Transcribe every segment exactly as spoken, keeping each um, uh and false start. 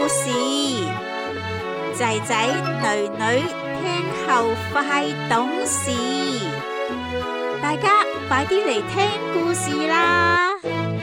事，仔仔女女聽後快懂事，大家快啲嚟聽故事啦！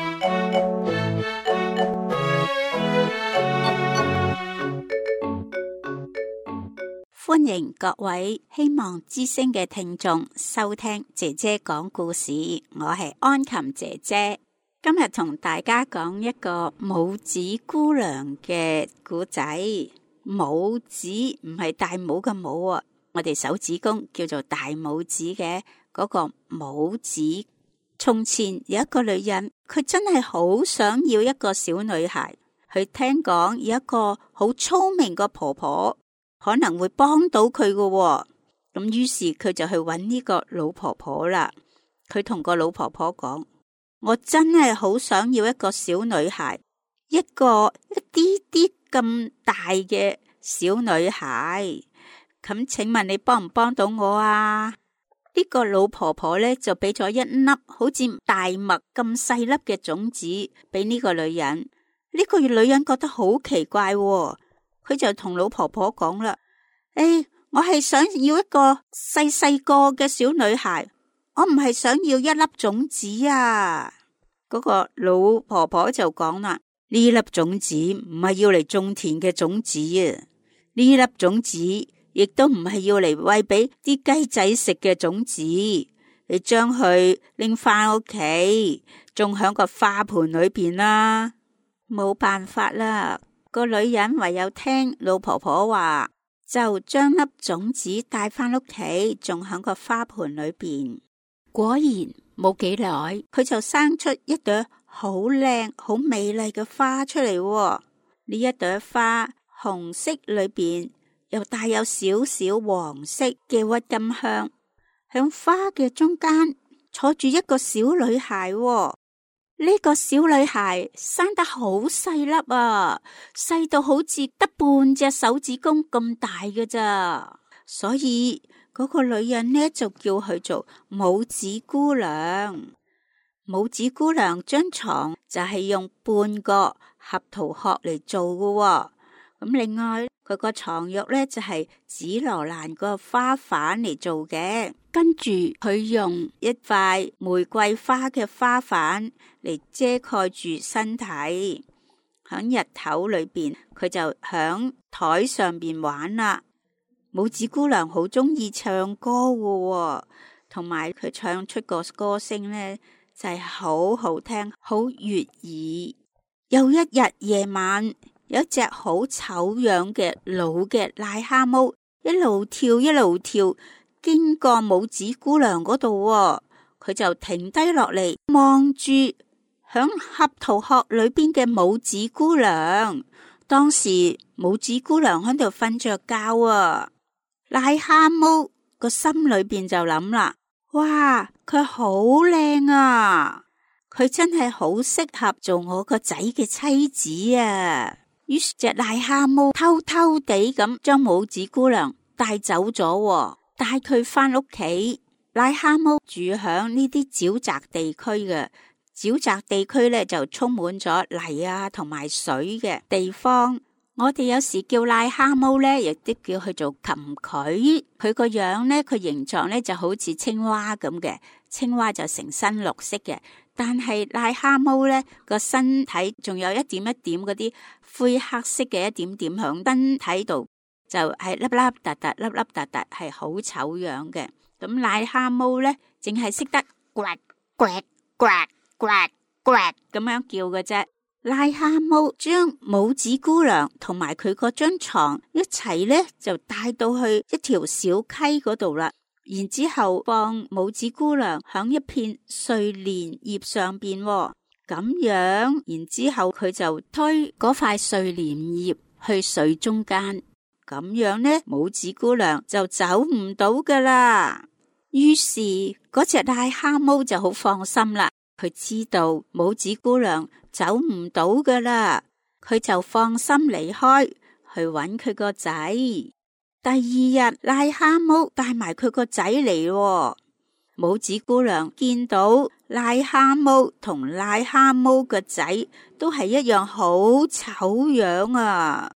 歡迎各位希望之聲嘅聽眾收聽姐姐講故事，我係安琴姐姐。今日同大家講一個拇指姑娘嘅故仔。拇指唔係大拇嘅拇啊，我哋手指公叫做大拇指嘅嗰個拇指。從前有一個女人，佢真係好想要一個小女孩。佢聽講有一個好聰明嘅婆婆可能會幫到佢嘅，咁於是佢就去揾呢個老婆婆啦。佢同個老婆婆講：我真係好想要一個小女孩，一個一啲啲咁大嘅小女孩。咁請問你幫唔幫到我啊？呢個老婆婆咧就俾咗一粒好似大麥咁細粒嘅種子俾呢個女人。呢個女人覺得好奇怪喎，佢就同老婆婆講啦：誒，我係想要一個細細個嘅小女孩，我唔係想要一粒種子啊！嗰個老婆婆就講啦：呢粒種子唔係要嚟種田嘅種子啊，呢粒種子亦都唔係要嚟餵俾啲雞仔食嘅種子，你將佢拎翻屋企，種響個花盆裏邊啦。冇辦法啦，個女人唯有聽老婆婆話，就將粒種子帶翻屋企，種響個花盆裏邊。果然冇幾耐，佢就生出一朵好靚、好美麗嘅花出嚟喎。呢一朵花紅色裏邊又帶有少少黃色嘅鬱金香，響花嘅中間坐住一個小女孩喎。呢個小女孩生得好細粒啊，細到好似得半隻手指公咁大嘅咋，所以嗰個女人呢就叫佢做拇指姑娘。拇指姑娘張床就係用半個合桃殼嚟做嘅喎。咁另外佢個床褥呢就係紫羅蘭個花瓣嚟做嘅，跟住佢用一塊玫瑰花嘅花瓣嚟遮蓋住身體。響日頭裏邊，佢就響台上邊玩啦。拇指姑娘好中意唱歌嘅喎，同埋佢唱出個歌聲呢就係好好聽，好悅耳。有一日夜晚，有一隻好醜樣嘅老嘅癩蛤蟆，一路跳一路跳，經過拇指姑娘嗰度，佢就停低落嚟，望住響合桃殼裏邊嘅拇指姑娘。當時拇指姑娘喺度瞓着覺啊，癩蛤蟆個心裏邊就諗啦：哇，佢好靚啊，佢真係好適合做我個仔嘅妻子啊！於是隻癩蛤蟆偷偷地咁將拇指姑娘帶走咗，帶佢翻屋企。癩蛤蟆住響呢啲沼澤地區嘅，沼澤地區咧就充滿咗泥啊同埋水嘅地方。我哋有時叫癩蛤蟆咧，亦都叫佢做蠄蟝。佢個樣咧，佢形狀咧就好似青蛙咁嘅，青蛙就成身綠色嘅。但係癩蛤蟆咧個身體仲有一點一點嗰啲灰黑色嘅一點點響身體度，就係粒粒突突粒粒突突，係好醜樣嘅。咁癩蛤蟆咧淨係識得呱呱呱呱呱咁樣叫嘅啫。癩蛤蟆將拇指姑娘同埋佢嗰張床一齊咧就帶到去一條小溪嗰度啦。然之後放拇指姑娘響一片睡蓮葉上邊，咁樣，然之後佢就推嗰塊睡蓮葉去水中間，咁樣呢，拇指姑娘就走唔到噶啦。於是嗰隻癩蛤蟆就好放心啦，佢知道拇指姑娘走唔到噶啦，佢就放心離開去搵佢個仔。第二日，癩蛤蟆帶埋佢個仔嚟，拇指姑娘見到癩蛤蟆同癩蛤蟆個仔都係一樣好醜樣啊！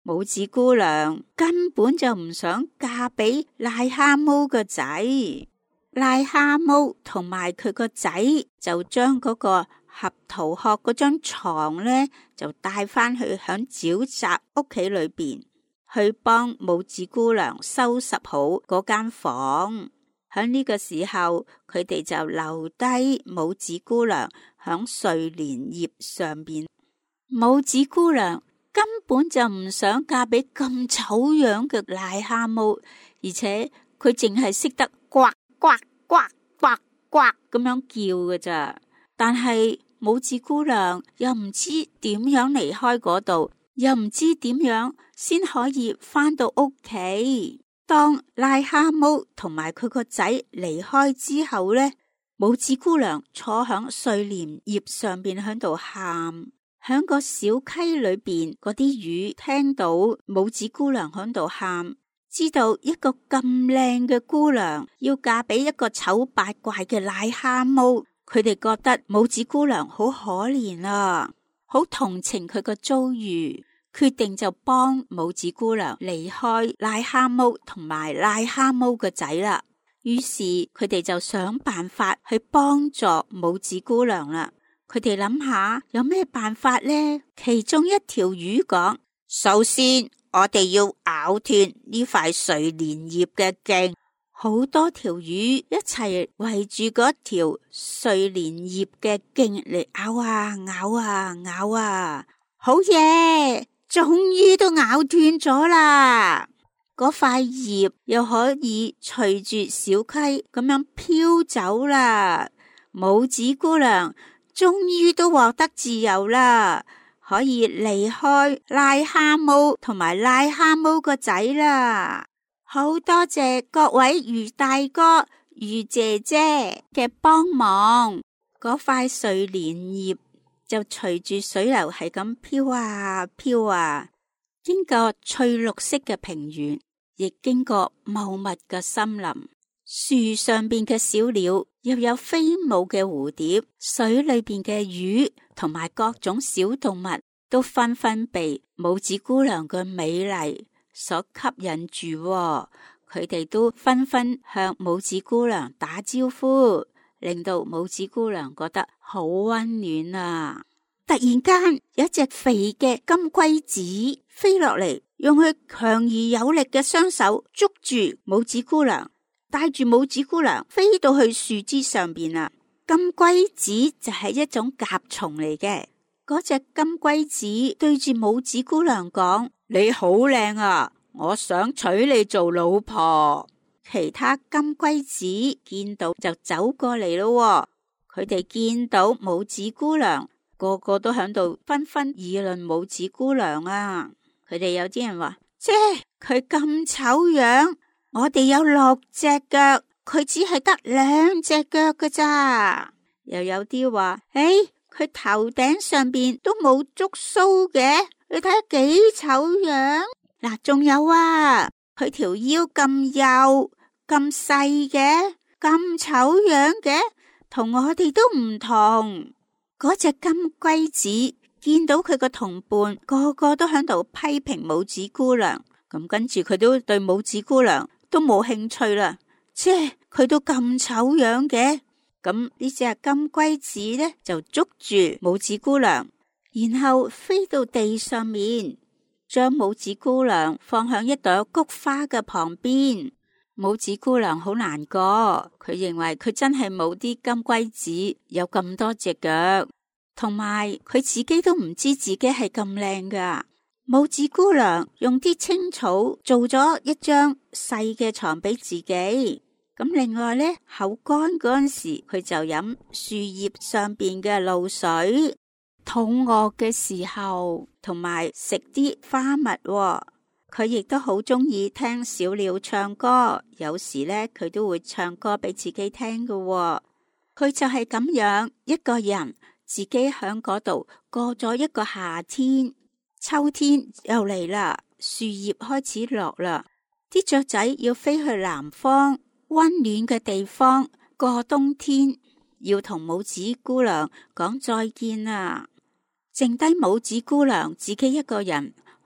拇指姑娘根本就唔想嫁俾癩蛤蟆個仔，癩蛤蟆同埋佢個仔就將嗰個合桃殼嗰張床呢，就帶翻去響沼澤屋企裏邊，去幫拇指姑娘收拾好嗰間房。響呢個時候，佢哋就留低拇指姑娘響睡蓮葉上邊。拇指姑娘根本就唔想嫁俾咁醜樣嘅癩蛤蟆，而且佢淨係識得呱呱呱呱呱咁樣叫嘅咋。但係拇指姑娘又唔知點樣離開嗰度，又唔知點樣先可以翻到屋企。當癩蛤蟆同埋佢個仔離開之後呢，拇指姑娘坐響睡蓮葉上邊響度喊。響個小溪裏邊嗰啲魚聽到拇指姑娘響度喊，知道一個咁靚嘅姑娘要嫁俾一個醜八怪嘅癩蛤蟆，佢哋覺得拇指姑娘好可憐啊，好同情佢個遭遇，決定就幫拇指姑娘離開癩蛤蟆同埋癩蛤蟆個仔啦。於是佢哋就想辦法去幫助拇指姑娘啦。佢哋諗下有咩辦法呢？其中一條魚講：首先我哋要咬斷呢塊睡蓮葉嘅莖。好多條魚一齊圍住嗰條睡蓮葉嘅莖嚟咬啊咬啊咬啊，好嘢！終於都咬斷咗啦！嗰塊葉又可以隨住小溪咁樣飄走啦。拇指姑娘終於都獲得自由啦，可以離開癩蛤蟆同埋癩蛤蟆個仔啦。好多謝各位魚大哥、魚姐姐嘅幫忙，嗰塊睡蓮葉就隨住水流係咁飄啊飄啊，經過翠綠色嘅平原，亦經過茂密嘅森林。樹上邊嘅小鳥，又有飛舞嘅蝴蝶，水裏邊嘅魚同埋各種小動物，都紛紛被拇指姑娘嘅美麗所吸引住，哦。佢哋都紛紛向拇指姑娘打招呼，令到拇指姑娘覺得好溫暖啊！突然間，有一隻肥嘅金龜子飛落嚟，用佢強而有力嘅雙手捉住拇指姑娘，帶住拇指姑娘飛到去樹枝上邊啦。金龜子就係一種甲蟲嚟嘅。嗰隻金龜子對住拇指姑娘講：你好靚啊，我想娶你做老婆。其他金龜子見到就走過嚟咯。佢哋見到拇指姑娘，個個都響度紛紛議論拇指姑娘啊。佢哋有啲人話：姐，佢咁醜樣，我哋有六隻腳，佢只係得兩隻腳㗎咋。又有啲話：誒，佢頭頂上邊都冇觸鬚嘅，你睇下幾醜樣。嗱，仲有啊，佢條腰咁幼咁細嘅，咁醜樣嘅，同我哋都唔同。嗰隻金龜子見到佢個同伴個個都喺度批評拇指姑娘，咁跟住佢都對拇指姑娘都冇興趣啦。即係佢都咁醜樣嘅，咁呢隻金龜子呢就捉住拇指姑娘，然後飛到地上面，將拇指姑娘放響一朵菊花嘅旁邊。拇指姑娘好難過，佢認為佢真係冇啲金龜子有咁多隻腳，同埋佢自己都唔知自己係咁靚噶。拇指姑娘用啲青草做咗一張細嘅床俾自己，咁另外呢，口乾嗰陣時佢就飲樹葉上邊嘅露水，肚餓嘅時候同埋食啲花蜜喎。佢亦都好中意聽小鳥唱歌，有時呢，佢都會唱歌俾自己聽嘅喎。佢就係咁樣一個人自己響嗰度過咗一個夏天，秋天又嚟啦，樹葉開始落啦，啲雀仔要飛去南方溫暖嘅地方過冬天，要同拇指姑娘講再見啦。剩低拇指姑娘自己一個人，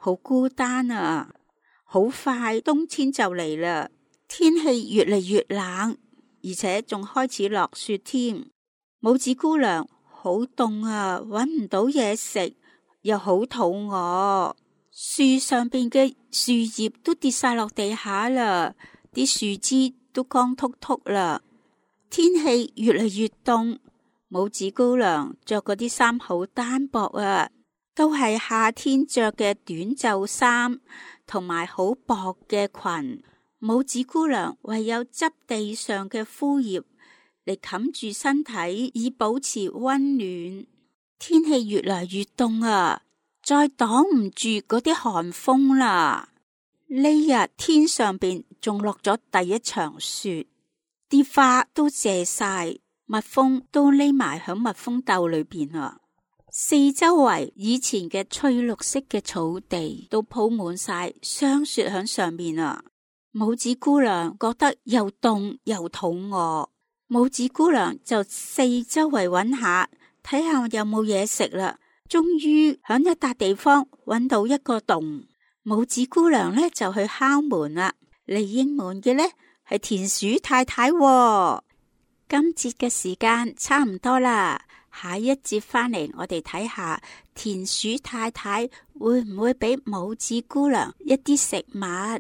好孤單啊！好快冬天就嚟啦，天氣越嚟越冷，而且仲開始落雪添。拇指姑娘好凍啊，搵唔到嘢食，又好肚餓。樹上邊嘅樹葉都跌晒落地下啦，啲樹枝都乾禿禿啦。天氣越嚟越凍，拇指姑娘着嗰啲衫好單薄啊，都係夏天着嘅短袖衫，同埋好薄嘅裙。拇指姑娘唯有執地上嘅枯葉嚟冚住身體，以保持溫暖。天氣越嚟越凍啊，再擋唔住嗰啲寒風啦。呢日天上邊仲落咗第一場雪，啲花都謝晒，蜜蜂都匿埋響蜜蜂竇裏邊啊。四周圍以前嘅翠綠色嘅草地都鋪滿晒霜雪響上面啊！拇指姑娘覺得又凍又肚餓，拇指姑娘就四周圍揾下，睇下有冇嘢食啦。終於響一笪地方揾到一個洞，拇指姑娘呢就去敲門啦。嚟應門嘅呢係田鼠太太喎。今節嘅時間差唔多啦。下一節返嚟，我哋睇下田鼠太太會唔會俾拇指姑娘一啲食物？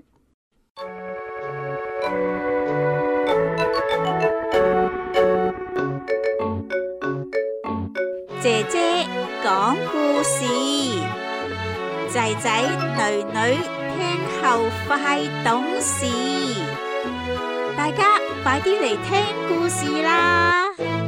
姐姐講故事，仔仔女女聽後快懂事，大家快啲嚟聽故事啦！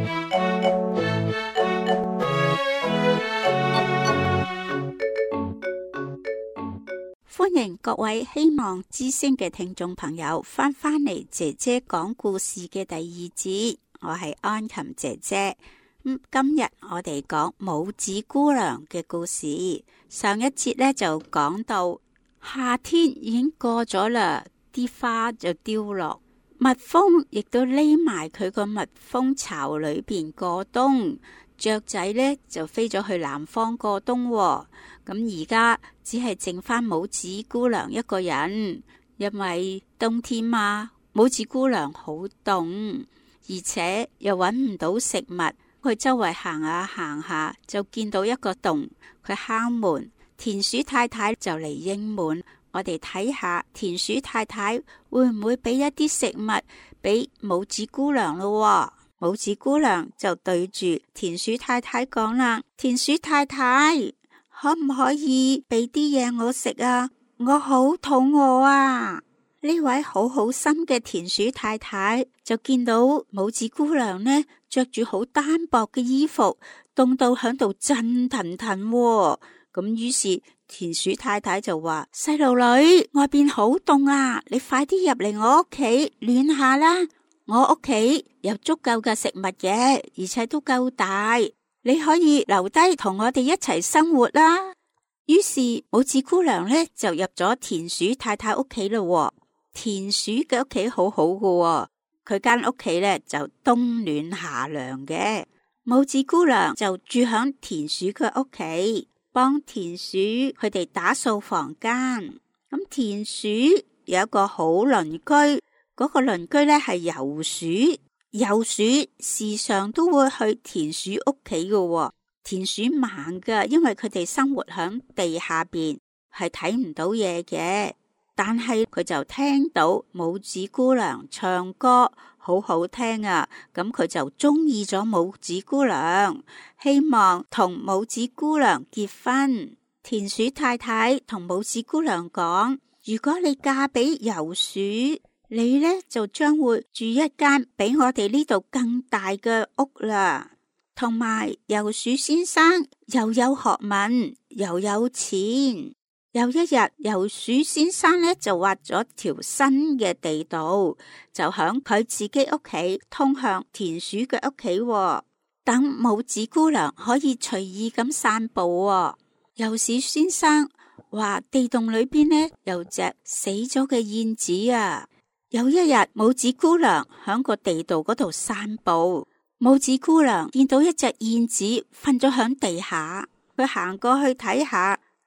歡迎各位希望之聲嘅聽眾朋友翻返嚟姐姐講故事嘅第二節，我係安琴姐姐。咁今日我哋講拇指姑娘嘅故事。上一節呢就講到夏天已經過咗啦，啲花就凋落，蜜蜂亦都匿埋佢個蜜蜂巢裏邊過冬，雀仔呢就飛咗去南方過冬喎。咁而家只係剩翻拇指姑娘一個人，因為冬天嘛，拇指姑娘好凍，而且又搵唔到食物。佢周圍行下行下，就見到一個洞，佢敲門，田鼠太太就嚟應門。我哋睇下田鼠太太會唔會俾一啲食物俾拇指姑娘咯？拇指姑娘就對住田鼠太太講啦：田鼠太太，可唔可以俾啲嘢我食啊？我好肚餓啊！呢位好好心嘅田鼠太太就見到拇指姑娘呢，着住好單薄嘅衣服，凍到響度震騰騰喎。咁於是田鼠太太就話：細路女，外邊好凍啊，你快啲入嚟我屋企暖下啦！我屋企有足夠嘅食物嘅，而且都夠大，你可以留低同我哋一齊生活啦。於是拇指姑娘呢就入咗田鼠太太屋企咯。田鼠嘅屋企好好嘅，佢間屋企呢就冬暖夏涼嘅。拇指姑娘就住響田鼠嘅屋企，幫田鼠佢哋打掃房間。咁田鼠有一個好鄰居，嗰、那個鄰居呢係游鼠，游鼠時常都會去田鼠屋企嘅。田鼠盲㗎，因為佢哋生活響地下邊，係睇唔到嘢嘅。但係佢就聽到拇指姑娘唱歌，好好聽啊！咁佢就中意咗拇指姑娘，希望同拇指姑娘結婚。田鼠太太同拇指姑娘講：如果你嫁俾游鼠，你呢就將會住一間比我哋呢度更大嘅屋啦。同埋游鼠先生又有學問又有錢。有一日，游鼠先生呢就挖咗條新嘅地道，就響佢自己屋企通向田鼠嘅屋企，等拇指姑娘可以隨意咁散步。游鼠先生話地洞裏邊呢有隻死咗嘅燕子啊！有一日，拇指姑娘響個地道嗰度散步，拇指姑娘見到一隻燕子瞓咗響地下，佢行過去睇下。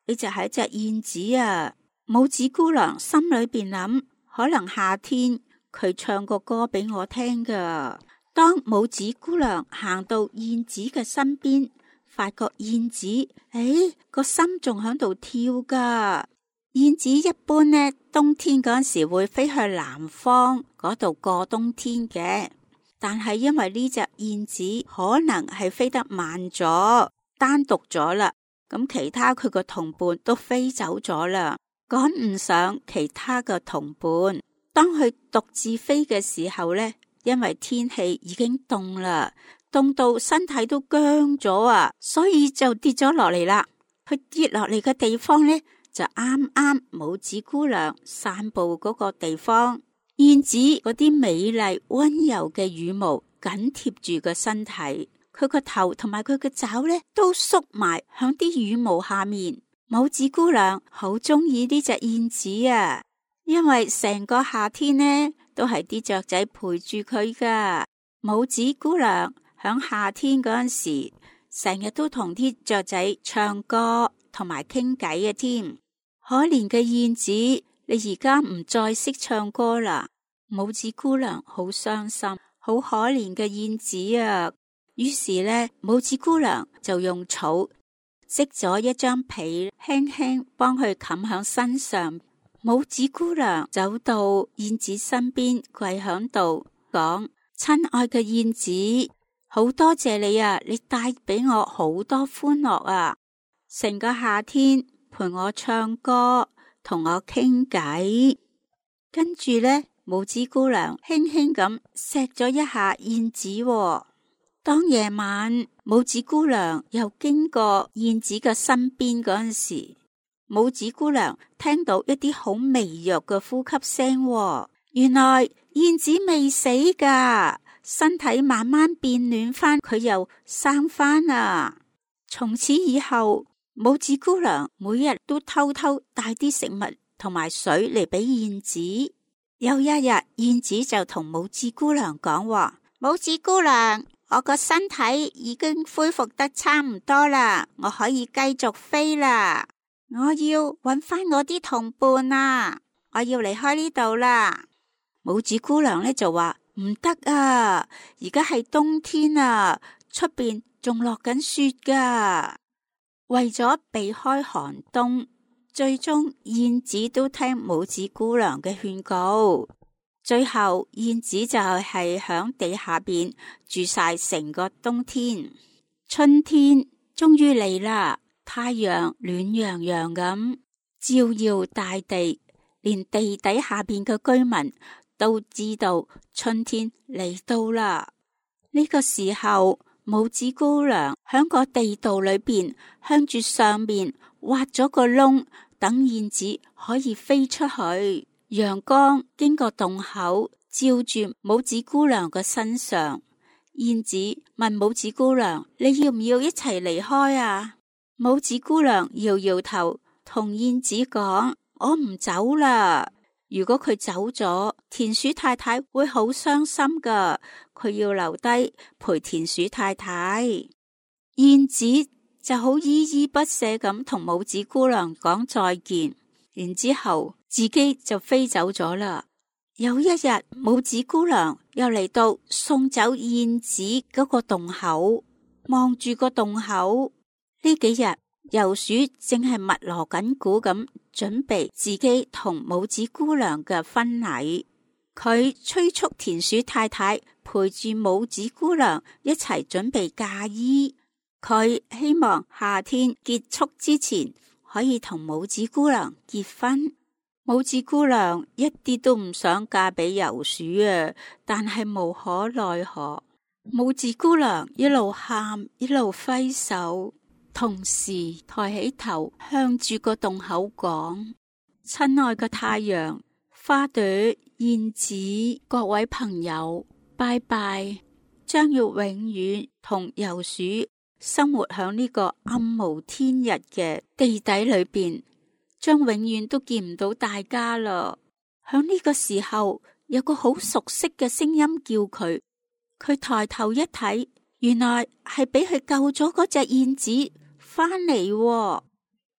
你就係一隻燕子啊！拇指姑娘心裏邊諗，可能夏天佢唱個歌俾我聽噶。當拇指姑娘行到燕子嘅身邊，發覺燕子誒個心仲喺度跳噶。燕子一般呢，冬天嗰時會飛去南方嗰度過冬天嘅，但係因為呢隻燕子可能係飛得慢咗，單獨咗啦，咁其他佢個同伴都飛走咗啦，趕唔上其他嘅同伴。當佢獨自飛嘅時候呢，因為天氣已經凍啦，凍到身體都僵咗啊，所以就跌咗落嚟啦。佢跌落嚟嘅地方呢，就啱啱拇指姑娘散步嗰個地方。燕子嗰啲美麗溫柔嘅羽毛緊貼住個身體，佢個頭同埋佢嘅爪呢都縮埋響啲羽毛下面。拇指姑娘好中意呢隻燕子啊，因為成個夏天呢都係啲雀仔陪住佢噶。拇指姑娘響夏天嗰陣時，成日都同啲雀仔唱歌同埋傾偈嘅添。可憐嘅燕子，你而家唔再識唱歌啦。拇指姑娘好傷心，好可憐嘅燕子啊。於是呢，拇指姑娘就用草織咗一張被，輕輕幫佢冚響身上。拇指姑娘走到燕子身邊，跪響度講：親愛嘅燕子，好多謝你啊，你帶俾我好多歡樂啊，成個夏天陪我唱歌，同我傾偈。跟住呢，拇指姑娘輕輕咁錫咗一下燕子喎。當夜晚，拇指姑娘又經過燕子嘅身邊嗰陣時，拇指姑娘聽到一啲好微弱嘅呼吸聲喎。原來燕子未死噶，身體慢慢變暖翻，佢又生翻啦。從此以後，拇指姑娘每日都偷偷帶啲食物同埋水嚟俾燕子。有一日，燕子就同拇指姑娘講話：拇指姑娘，我個身體已經恢復得差唔多啦，我可以繼續飛啦。我要搵翻我啲同伴啊，我要離開呢度啦。拇指姑娘呢就話：唔得啊，而家係冬天啊，出邊仲落緊雪噶。為咗避開寒冬，最終燕子都聽拇指姑娘嘅勸告。最後燕子就係響地下邊住晒成個冬天。春天終於嚟啦，太陽暖洋洋咁照耀大地，連地底下邊嘅居民都知道春天嚟到啦。呢個時候，拇指姑娘響個地道裏邊向住上面挖咗個窿，等燕子可以飛出去。陽光經過洞口照住拇指姑娘嘅身上。燕子問拇指姑娘：你要唔要一齊離開啊？拇指姑娘搖搖頭，同燕子講：我唔走啦。如果佢走咗，田鼠太太會好傷心噶，佢要留低陪田鼠太太。燕子就好依依不捨咁同拇指姑娘講再見，然之後自己就飛走咗啦。有一日，拇指姑娘又嚟到送走燕子嗰個洞口，望住個洞口。呢幾日，遊鼠正係密鑼緊鼓咁準備自己同拇指姑娘嘅婚禮。佢催促田鼠太太陪住拇指姑娘一齊準備嫁衣。佢希望夏天結束之前可以同拇指姑娘結婚。拇指姑娘一啲都唔想嫁俾遊鼠啊，但係無可奈何。拇指姑娘一路喊一路揮手，同時抬起頭向住個洞口講：親愛嘅太陽、花朵、燕子，各位朋友，拜拜！將要永遠同遊鼠生活喺呢個暗無天日嘅地底裏邊，將永遠都見唔到大家啦。喺呢個時候，有個好熟悉嘅聲音叫佢，佢抬頭一睇，原來係俾佢救咗嗰隻燕子翻嚟。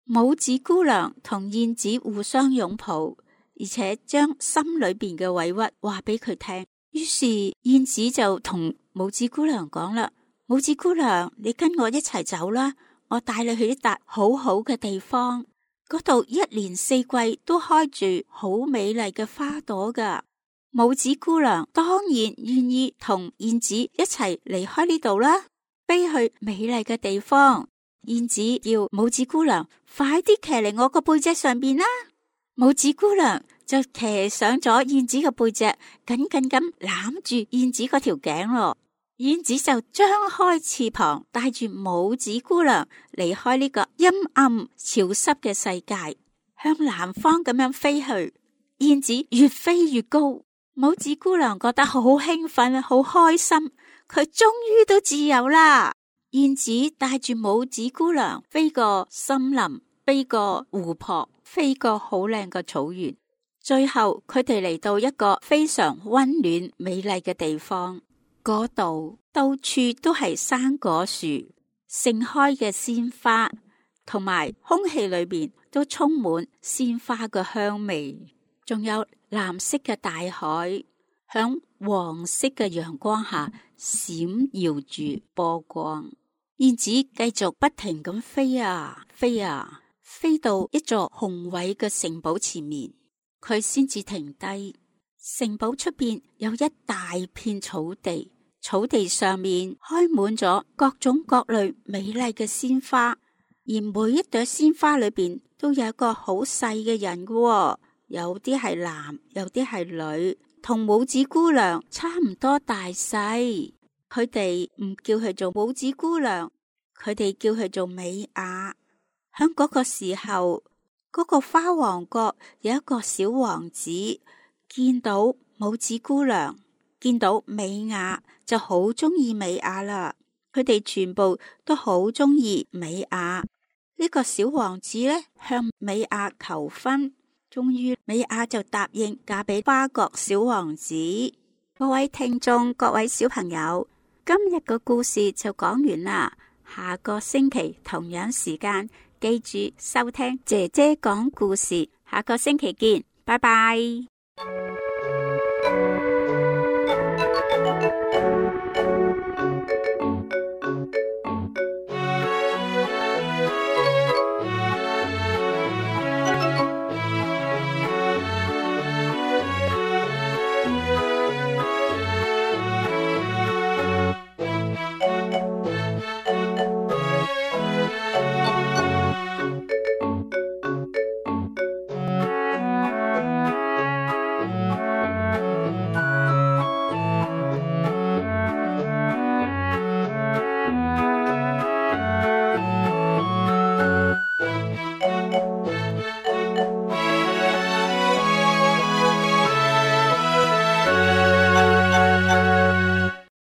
拇指姑娘同燕子互相擁抱，而且將心裏邊嘅委屈話俾佢聽。於是燕子就同拇指姑娘講啦：拇指姑娘，你跟我一齊走啦，我帶你去一笪好好嘅地方，嗰度一年四季都開住好美麗嘅花朵噶。拇指姑娘當然願意同燕子一齊離開呢度啦，飛去美麗嘅地方。燕子叫拇指姑娘快啲騎嚟我個背脊上邊啦。拇指姑娘就騎上咗燕子嘅背脊，緊緊咁攬住燕子嗰條頸咯。燕子就張開翅膀，帶住拇指姑娘離開呢個陰暗潮濕嘅世界，向南方咁樣飛去。燕子越飛越高，拇指姑娘覺得好興奮，好開心，佢終於都自由啦。燕子帶住拇指姑娘飛過森林，飛過湖泊，飛過好靚嘅草原，最後佢哋嚟到一個非常溫暖美麗嘅地方。嗰度到處都係生果樹，盛開嘅鮮花，同埋空氣裏邊都充滿鮮花嘅香味，仲有藍色嘅大海，響黃色嘅陽光下閃耀住波光。燕子繼續不停咁飛啊飛啊，飛到一座宏偉嘅城堡前面，佢先至停低。城堡出邊有一大片草地，草地上面開滿咗各種各類美麗嘅鮮花，而每一朵鮮花裏邊都有一個好細嘅人嘅喎，有啲係男，有啲係女，同拇指姑娘差唔多大細。佢哋唔叫佢做拇指姑娘，佢哋叫佢做美雅。響嗰個時候，嗰個花王國有一個小王子，見到拇指姑娘，見到美雅，就好中意美雅啦。佢哋全部都好中意美雅。呢個小王子呢，向美雅求婚，終於美雅就答應嫁俾花國小王子。各位聽眾，各位小朋友，今日個故事就講完啦。下個星期同樣時間，記住收聽姐姐講故事。下個星期見，拜拜。